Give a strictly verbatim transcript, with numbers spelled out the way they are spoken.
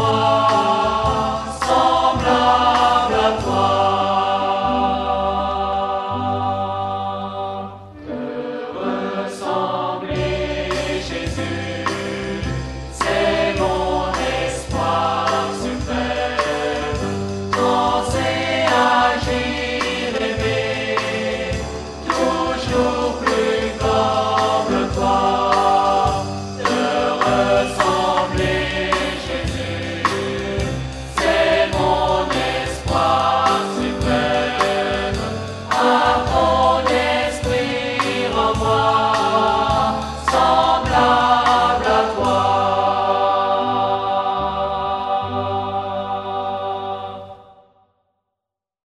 moi, semblable à toi. Te ressembler, Jésus, c'est mon espoir suprême. Penser, agir, aimer, toujours plus comme toi. Te ressembler, Jésus, c'est mon espoir suprême. À ton esprit, rends-moi